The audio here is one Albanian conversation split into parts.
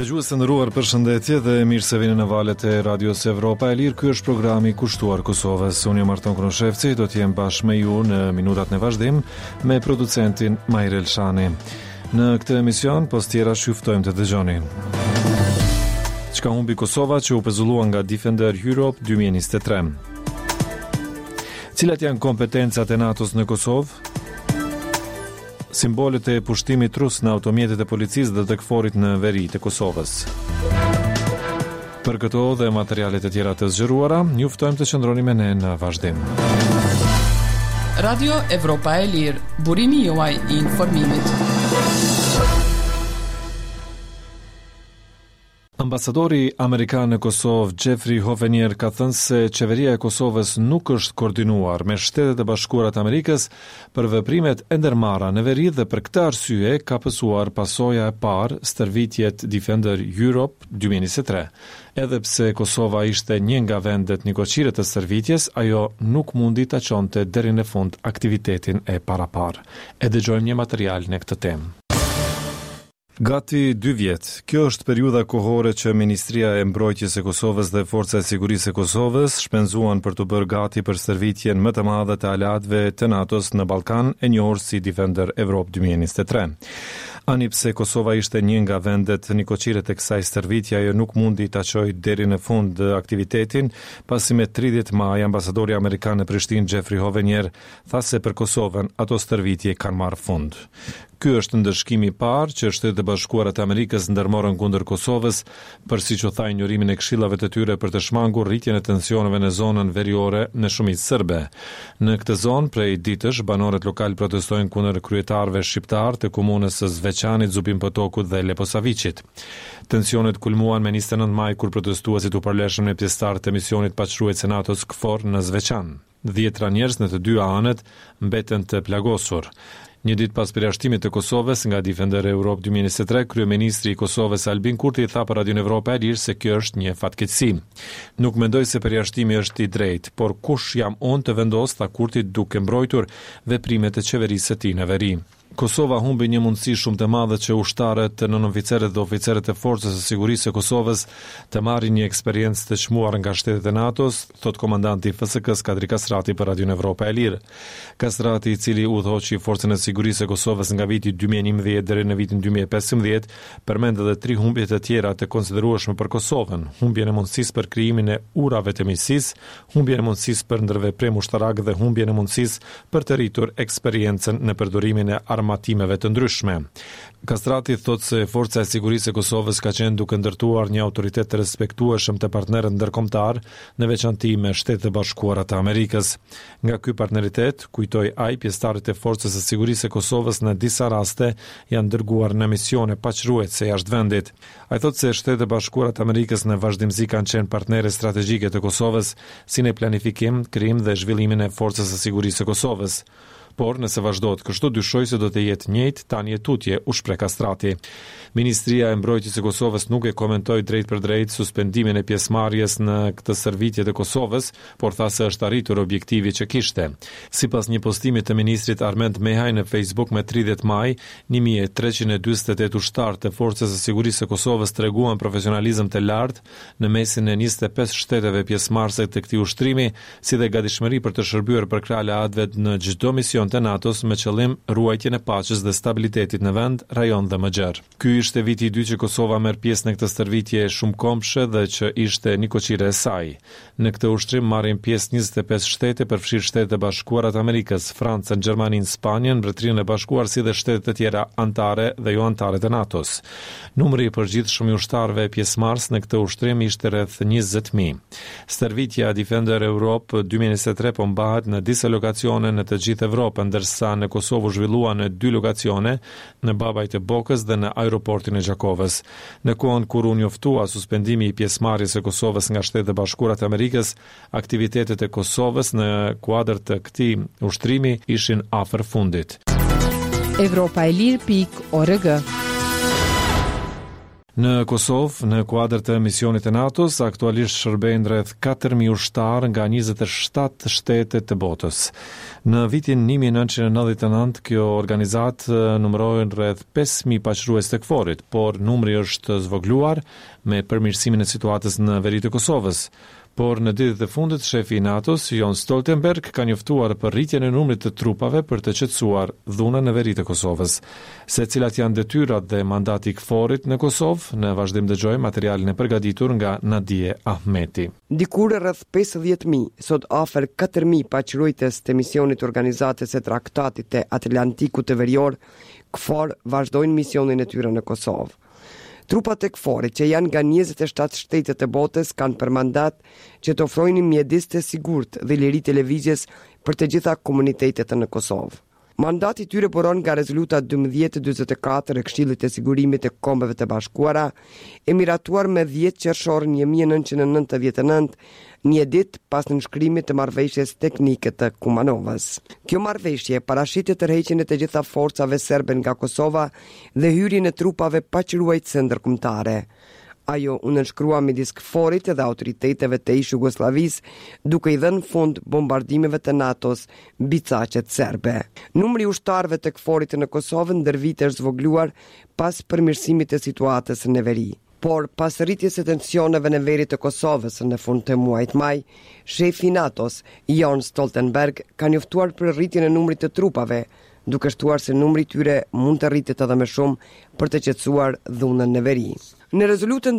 Dëgjues të nderuar, përshëndetje dhe mirë se vini në valët e Radios Evropa e Lirë. Ky është programi i kushtuar Kosovës. Unë jam Arton Kroshevci, do të jem bashkë me ju në minutat në vazhdim me producentin Majr Elshani. Në këtë emision, pas tjera shuftojmë të dëgjoni. Çka humbi Kosova që u pezullua nga Defender Europe 2023? Cilat janë kompetencat e NATO-s në Kosovë? Simbolet e pushtimit rus në automjetet e policisë dhe të KFOR-it në veri të Kosovës. Për këto dhe materialet e tjera të zgjeruara, ju ftojmë të qëndroni me ne në vazhdim. Radio Evropa e Lirë, burimi juaj i informimit. Ambasadori Amerikan në Kosovë, Jeffrey Hovenier, ka thënë se qeveria e Kosovës nuk është koordinuar me Shtetet e Bashkuara të Amerikës për veprimet e ndërmarra në veri dhe për këtë arsye ka pësuar pasoja e parë stërvitjet Defender Europe 2023. Edhe pse Kosova ishte një nga vendet nikoqire të stërvitjes, ajo nuk mundi ta çonte deri në fund aktivitetin e paraparë. E dëgjojmë një material në këtë temë. Gati 2 vjet. Kjo është periudha kohore që Ministria e Mbrojtjes e Kosovës dhe Forca e Sigurisë e Kosovës shpenzuan për të bërë gati për stërvitjen më të madhe të aleatëve të NATO-s në Ballkan, e njohur si Defender Europe 2023. Ani pse Kosova ishte një nga vendet nikoqire të kësaj stërvitje, ajo nuk mundi ta çojë deri në fund aktivitetin, pasi me 30 maj ambasadori amerikan në Prishtinë Jeffrey Hovenier tha se për Kosovën ato stërvitje kanë marrë fund. Ky është ndëshkimi i parë që Shtetet e Bashkuara të Amerikës ndërmorën kundër Kosovës për, siç u tha, injorimin e këshillave të tyre për të shmangur rritjen e tensioneve në zonën veriore në shumicë serbe. Në këtë zonë, prej ditësh, banorët lokal protestojnë kundër kryetarëve shqiptar të komunës së Zveçanit, Zubin Potokut dhe Leposaviçit. Tensionet kulmuan me 29 maj kur protestuesit u përleshën me pjesëtarë të misionit paçrues të NATO-s KFOR në Zveçan. 10 njerëz në të dy anët mbeten të plagosur. Një ditë pas përjashtimit të Kosovës nga Defender Europe 2023, kryeministri i Kosovës Albin Kurti tha për Radio Evropa e Lirë se kjo është një fatkeqësi. Nuk mendoj se përjashtimi është i drejtë, por kush jam unë të vendos, tha Kurti, duke mbrojtur veprimet e qeverisë së tij në veri. Kosova humbi një mundësi shumë të madhe që ushtarët, nënoficerët dhe oficerët e Forcës së Sigurisë së Kosovës të marrin një eksperiencë të çmuar nga shtetet e NATO-s, thot komandanti i FSK-s Kadri Kastrati për Radio Evropa e Lirë. Kastrati, i cili udhëhoqi Forcën e Sigurisë së Kosovës nga viti 2011 deri në vitin 2015, përmend edhe 3 humbje të tjera të konsiderueshme për Kosovën: humbjen e mundësisë për krijimin e urave të miqësisë, humbjen e mundësisë për ndërveprim ushtarak dhe humbjen e mundësisë për të rritur eksperiencën në përdorimin e armatimeve të ndryshme. Kastrati thot se Forca e Sigurisë e Kosovës ka qenë duke ndërtuar një autoritet të respektueshëm të partnerët ndërkombëtar, në veçanti me Shtetet e Bashkuara të Amerikës. Nga ky partneritet, kujtoi ai, pjesëtarët e Forcës së Sigurisë së Kosovës në disa raste janë dërguar në misione paçruese jashtë vendit. Ai thot se Shtetet e Bashkuara të Amerikës në vazhdimsi kanë qenë partnerë strategjike të Kosovës, si në planifikim, krijim dhe zhvillimin e Forcës së Sigurisë së Kosovës. Por nëse vazhdohet kështu, dyshoj se do të jetë njëjtë tani e tutje, u shpreh Kastrati. Ministria e Mbrojtjes së Kosovës nuk e komentoi drejt për drejt suspendimin e pjesëmarrjes në këtë stërvitje të Kosovës, por tha se është arritur objektivi që kishte. Sipas një postimi të ministrit Armend Mehaj në Facebook me 30 maj, 1348 ushtarë të Forcës së Sigurisë së Kosovës treguan profesionalizëm të lartë në mesin e 25 shteteve pjesëmarrëse të këtij ushtrimi, si dhe gatishmëri për të shërbyer për krah aleatëve në çdo mision të NATO-s me qëllim ruajtjen e paqes dhe stabilitetit në vend, rajon dhe mëgjer. Ky ishte viti i dytë që Kosova merr pjesë në këtë stërvitje shumë kombshme dhe që ishte nikoqire e saj. Në këtë ushtrim marrin pjesë 25 shtete, përfshirë Shtetet e Bashkuara të Amerikës, Francën, Gjermaninë, Spanjën, Mbretërinë e Bashkuar, si dhe shtete të tjera anëtare dhe jo anëtare të NATO-s. Numri i përgjithshëm i ushtarëve pjesëmarrës në këtë ushtrim ishte rreth 20.000. Stërvitja Defender Europe 2023 po mbahet në disa lokacione në të gjithë Evropën, ndërsa në Kosovë zhvillua në 2 lokacione, në Babaj të Bokës dhe në aeroportin e Gjakovës. Në kohën kur u njoftua suspendimi i pjesëmarrjes së Kosovës nga Shtetet e Bashkuara të Amerikës, aktivitetet e Kosovës në kuadër të këtij ushtrimi ishin afër fundit. Evropaelir.org Në Kosovë, në kuadër të misionit të NATO-s, aktualisht shërbejnë rreth 4.000 ushtarë nga 27 shtete të botës. Në vitin 1999, kjo organizatë numërojnë rreth 5.000 paqërues të KFOR-it, por numri është zvogluar me përmirësimin e situatës në veri të Kosovës. Por në ditët e fundit, shefi i NATO-s, Jens Stoltenberg, ka njoftuar për rritjen e numrit të trupave për të qetësuar dhunën në veri të Kosovës. Se cilat janë detyrat dhe mandati i KFOR-it në Kosovë, në vazhdim dëgjojmë materialin e përgatitur nga Nadije Ahmeti. Dikur rreth 50.000, sot afër 4.000 paqërues të misionit organizatës e traktatit të Atlantikut të Verior, KFOR vazhdojnë misionin e tyre në Kosovë. Trupat e KFOR-it, që janë nga 27 shtetet të botës, kanë për mandat që të ofrojnë mjedis të sigurt dhe liri të lëvizjes për të gjitha komunitetet në Kosovë. Mandati tyre buron nga rezoluta 1244 e Këshillit të Sigurimit të Kombeve të Bashkuara, e miratuar me 10 qershor 1999, një ditë pas nënshkrimit të marrëveshjes teknike të Kumanovës. Kjo marrëveshje parashitet tërheqjen e të gjitha forcave serbe nga Kosova dhe hyrjen e trupave paqëruese ndërkombëtare. Ajo u nënshkrua midis KFOR-it dhe autoriteteve të ish Jugosllavisë, duke i dhënë fund bombardimeve të NATO-s mbi caqet serbe. Numri i ushtarëve të KFOR-it në Kosovë ndër vite është zvogluar pas përmirësimit të situatës në veri. Por pas rritjes së tensioneve në veri të Kosovës në fund të muajit maj, shefi i NATO-s, Jens Stoltenberg, ka njoftuar për rritjen e numrit të trupave, duke shtuar se numri i tyre mund të rritet edhe më shumë për të qetësuar dhunën në veri. Në rezolutën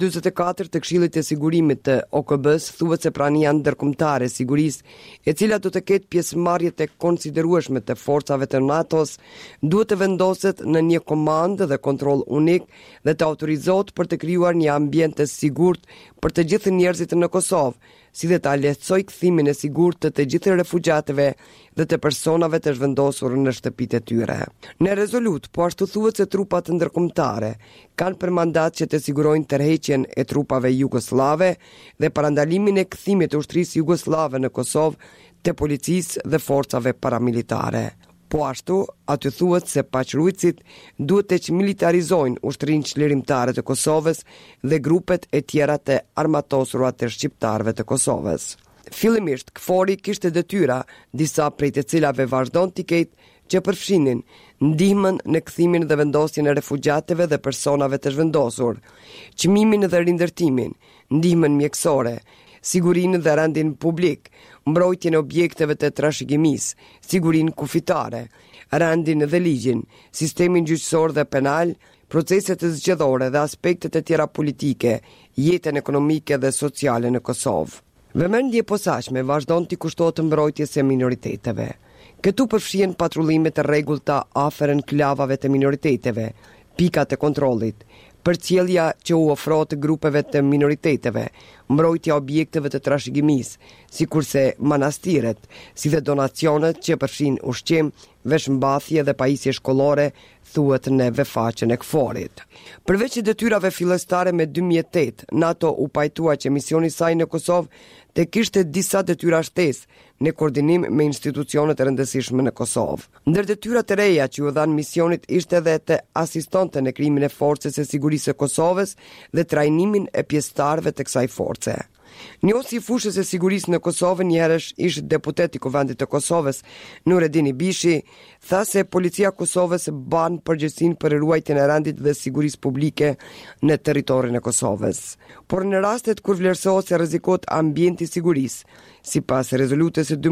1244 të Këshillit të Sigurimit të OKB-s thuhet se prania ndërkombëtare e sigurisë, e cila do të ketë pjesëmarrje të konsiderueshme të forcave të NATO-s, duhet të vendoset në një komandë dhe kontroll unik dhe të autorizohet për të krijuar një ambient të sigurt për të gjithë njerëzit në Kosovë, si dhe ta lehtësoj kthimin e sigurt të gjithë refugjatëve dhe të personave të zhvendosur në shtëpitë e tyre. Në rezolut, po ashtu thuhet se trupat ndërkombëtare kanë për mandat që të sigurojnë tërheqjen e trupave jugoslave dhe parandalimin e kthimit të ushtrisë jugoslave në Kosovë të policisë dhe forcave paramilitare. Po ashtu, aty thuhet se paqëruesit duhet të militarizojnë ushtrinë çlirimtare të Kosovës dhe grupet e tjera të armatosura të shqiptarëve të Kosovës. Fillimisht, KFOR-i kishte detyra, disa prej të cilave vazhdon t'i ketë, që përfshinin ndihmën në kthimin dhe vendosjen e refugjatëve dhe personave të zhvendosur, çmimin dhe rindërtimin, ndihmën mjekësore, sigurinë dhe rendin publik, mbrojtjen e objekteve të trashëgimisë, sigurinë kufitare, rendin dhe ligjin, sistemin gjyqësor dhe penal, proceset të zgjedhore dhe aspektet e tjera politike, jetën ekonomike dhe sociale në Kosovë. Vëmendje posaçme vazhdon t'i kushtohet mbrojtjes së minoriteteve. Këtu përfshihen patrullimet të rregullta afër enklavave të minoriteteve, pikat e kontrollit, përcjellja që u ofrohet grupeve të minoriteteve, mbrojtja objekteve të trashëgimisë, sikurse manastiret, si dhe donacionet që përfshin ushqim, veshmbathje dhe pajisje shkollore, thuhet në vefaqen e KFOR-it. Përveç detyrave fillestare me 2008, NATO u pajtua që misioni i saj në Kosovë të kishte disa detyra shtesë në koordinim me institucionet e rëndësishme në Kosovë. Ndër detyrat e reja që u dhanë misionit ishte edhe të asistonte në krijimin e forcës së sigurisë së Kosovës dhe trajnimin e pjesëtarëve të kësaj force. Njohësi i fushës e sigurisë në Kosovë, njëherësh ish deputet i Kuvendit të Kosovës, Nureddin Ibishi, tha se policia e Kosovës ban përgjegjësinë për ruajtjen e rendit dhe sigurisë publike në territorin e Kosovës. Por në rastet kur vlerësohet se rrezikohet ambienti i sigurisë, sipas rezolutës së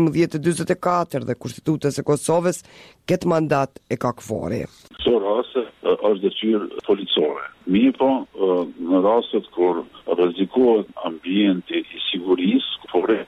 1244 dhe Kushtetutës së Kosovës, këtë mandat e ka KFOR-i. Këto raste është detyrë policore. Mirë, në rastet kur rrezikohet ambienti i sigurisë,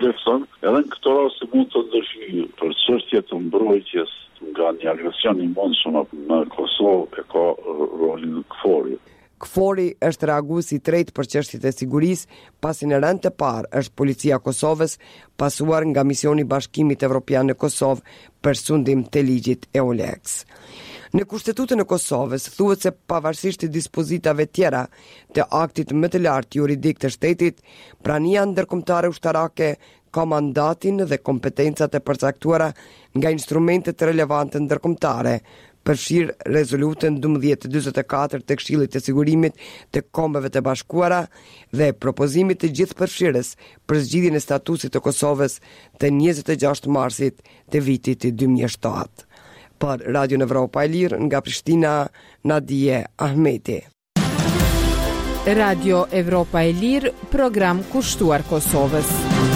edhe në këto raste mund të ndërhyjë për çështje të mbrojtjes nga një agresion i mundshëm në Kosovë, e ka rolin KFOR-i. KFOR-i është reaguesi i tretë për çështjet e sigurisë, pasi në rend të parë është Policia e Kosovës, pasuar nga misioni i Bashkimit Evropian në Kosovë për sundim të ligjit EULEX. Në Kushtetutën e Kosovës thuhet se pavarësisht të dispozitave tjera të aktit më të lartë juridik të shtetit, prania ndërkombëtare ushtarake ka mandatin dhe kompetencat e përcaktuara nga instrumentet relevante ndërkombëtare përfshir rezolutën 1244 të Këshillit të Sigurimit të Kombeve të Bashkuara dhe propozimit të gjithëpërfshirës për zgjidhjen e statusit të Kosovës të 26 marsit të vitit 2007. Për Radio Evropa e Lirë nga Prishtina, Nadije Ahmeti. Radio Evropa e Lirë, program kushtuar Kosovës.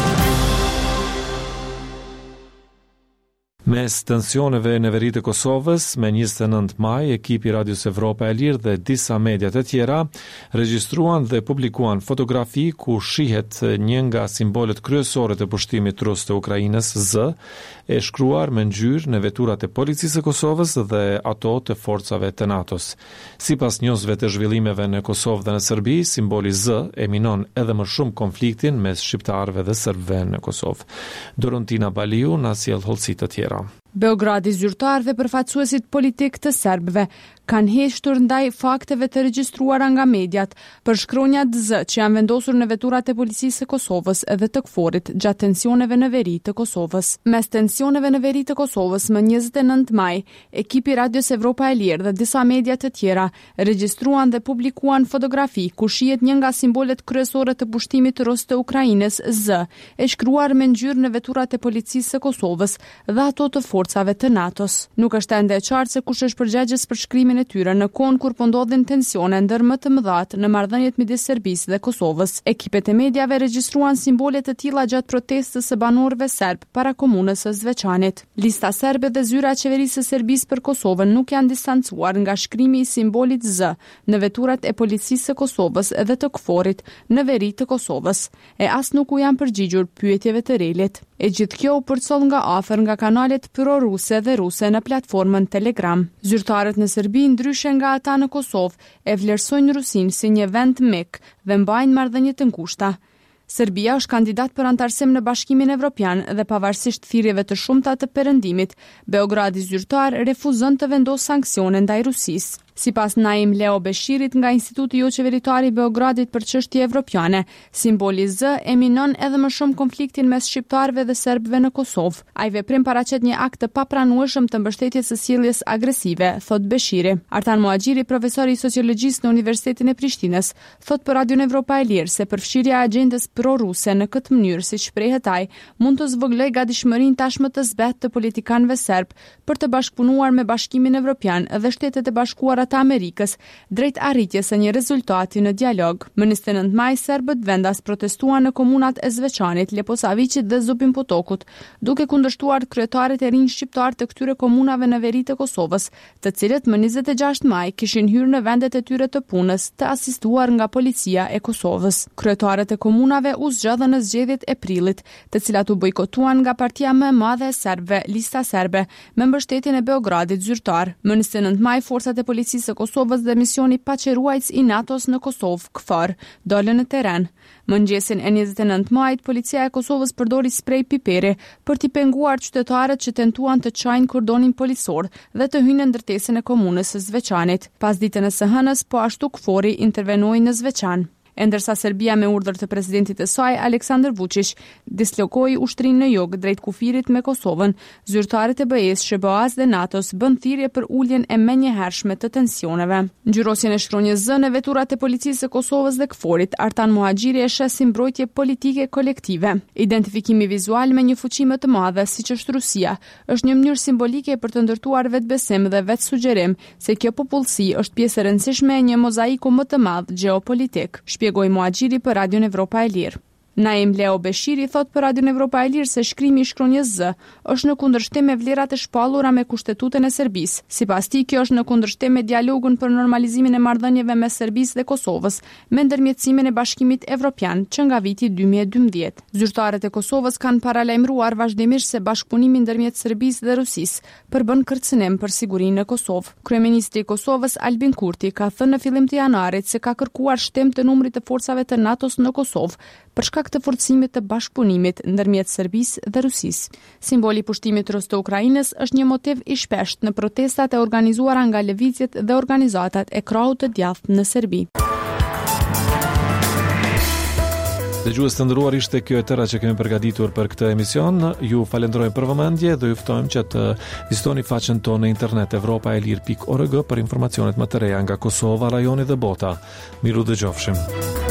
Mes tensioneve në veri të Kosovës, me 29 maj, ekipi Radios Evropa e Lirë dhe disa mediat e tjera regjistruan dhe publikuan fotografi ku shihet një nga simbolet kryesore të pushtimit rus të Ukrainës, Z, e shkruar me ngjyrë në veturat e policisë së Kosovës dhe ato të forcave të NATO-s. Sipas njofsve të zhvillimeve në Kosovë dhe në Serbi, simboli Z e minon edhe më shumë konfliktin mes shqiptarëve dhe serbëve në Kosovë. Dorontina Baliu na sjell hollësi të tjera. Beogradi zyrtarëve përfaqësuesit politik të serbëve kanë heshtur ndaj fakteve të regjistruara nga mediat për shkronjat Z që janë vendosur në veturat e policisë së Kosovës dhe të KFOR-it gjatë tensioneve në veri të Kosovës. Mes tensioneve në veri të Kosovës më 29 maj, ekipi Radios Evropa e Lirë dhe disa media të tjera regjistruan dhe publikuan fotografi ku shihet një nga simbolet kryesore të pushtimit rus të Ukrainës, Z, e shkruar me ngjyrë në veturat e policisë së Kosovës dhe ato të forcave të NATO-s. Nuk është ende e qartë se kush është përgjegjës për shkrimin e tyre në kohën kur po ndodhin tensione ndër më të mëdhat në marrëdhëniet midis Serbisë dhe Kosovës. Ekipet e mediave regjistruan simbole të tilla gjatë protestës së banorëve serb para komunës së Zveçanit. Lista serbe dhe zyra e qeverisë së Serbisë për Kosovën nuk janë distancuar nga shkrimi i simbolit Z në veturat e policisë së Kosovës dhe të KFOR-it në veri të Kosovës, e as nuk u janë përgjigjur pyetjeve të relit. E gjithë kjo u përcoll nga afër nga kanalet pro-ruse dhe ruse në platformën Telegram. Zyrtarët në Serbi, ndryshe nga ata në Kosovë, e vlerësojnë Rusinë si një vend mik dhe mbajnë marrëdhënie të ngushta. Serbia është kandidat për antarësim në Bashkimin Evropian dhe pavarësisht thirrjeve të shumta të perëndimit, Beogradi zyrtar refuzon të vendosë sanksione ndaj Rusisë. Sipas Naim Leo Beshirit nga Instituti Jo Qeveritar i Beogradit për çështje evropiane, simboli Z e minon edhe më shumë konfliktin mes shqiptarëve dhe serbëve në Kosovë. Ai veprim paraqet një akt të papranueshëm të mbështetjes së sjelljes agresive, thot Beshiri. Artan Muhaxhiri, profesor i sociologjisë në Universitetin e Prishtinës, thot për Radio Evropa e Lirë se përfshirja e agjendës pro-ruse në këtë mënyrë, siç shprehet ai, mund të zvoglojë gatishmërinë tashmë të zbetë të politikanëve serb për të bashkëpunuar me Bashkimin Evropian dhe Shtetet e Bashkuara të Amerikës drejt arritjes së një rezultati në dialog. Më 29 maj serbët vendas protestuan në komunat e Zveçanit, Leposaviçit dhe Zubin Potokut, duke kundërshtuar kryetaret e rinj shqiptar të këtyre komunave në veri të Kosovës, të cilët më 26 maj kishin hyrë në vendet e tyre të punës, të asistuar nga policia e Kosovës. Kryetaret e komunave u zgjodhën në zgjedhjet e prillit, të cilat u bojkotuan nga partia më e madhe e serbëve, Lista Serbe, me mbështetjen e Beogradit zyrtar. Më 29 maj forcat e policisë së Kosovës dhe misioni paqeruajtës i NATO-s në Kosovë, KFOR, dolën në teren. Mëngjesin e 29 majit, policia e Kosovës përdori sprej piperi për t'i penguar qytetarët që tentuan të çajnë kordonin policor dhe të hyjnë në ndërtesën e komunës së Zveçanit. Pas ditën e së hënës, po ashtu KFOR-i intervenoi në Zveçan. Ndërsa Serbia me urdhër të presidentit të saj, Aleksandar Vučić, dislokoi ushtrinë në jug drejt kufirit me Kosovën, zyrtarët e BE-s, SBA-s dhe NATO-s bën thirrje për uljen e menjëhershme të tensioneve. Ngjyrosjen e shkronjës Z në veturat e policisë së Kosovës dhe KFOR-it, Artan Muhaxhiri e sheh si mbrojtje politike kolektive. Identifikimi vizual me një fuqi më të madhe, siç është Rusia, është një mënyrë simbolike për të ndërtuar vetbesim dhe sugjerim se kjo popullsi është pjesë e rëndësishme e një mozaiku më të madh gjeopolitik. Shpjegoi Muhaxhiri për Radio Evropa e Lirë. Naim Leo Beshiri thot për Radio Evropa e Lirë se shkrimi i shkronjës Z është në kundërshtim me vlerat e shpallura me Kushtetutën e Serbisë. Sipas tij, kjo është në kundërshtim me dialogun për normalizimin e marrëdhënieve mes Serbisë dhe Kosovës me ndërmjetësimin e Bashkimit Evropian që nga viti 2012. Zyrtarët e Kosovës kanë paralajmëruar vazhdimisht se bashkëpunimi ndërmjet Serbisë dhe Rusisë përbën kërcënim për sigurinë në Kosovë. Kryeministri i Kosovës Albin Kurti ka thënë në fillim të janarit se ka kërkuar shtim të numrit të forcave të NATO-s në Kosovë për shkak të forcimit të bashkëpunimit ndërmjet Serbisë dhe Rusisë. Simboli i pushtimit rus të Ukrainës është një motiv i shpeshtë në protestat e organizuara nga lëvizjet dhe organizatat e krahut të djathtë në Serbi. Dëgjues të nderuar, ishte kjo e tëra që kemi përgatitur për këtë emision. Ju falenderojmë për vëmendje dhe ju ftojmë që të vizitoni faqen tonë në internet europaelir.org për informacionet më të reja nga Kosova, rajoni dhe bota. Miru dëgjofshim.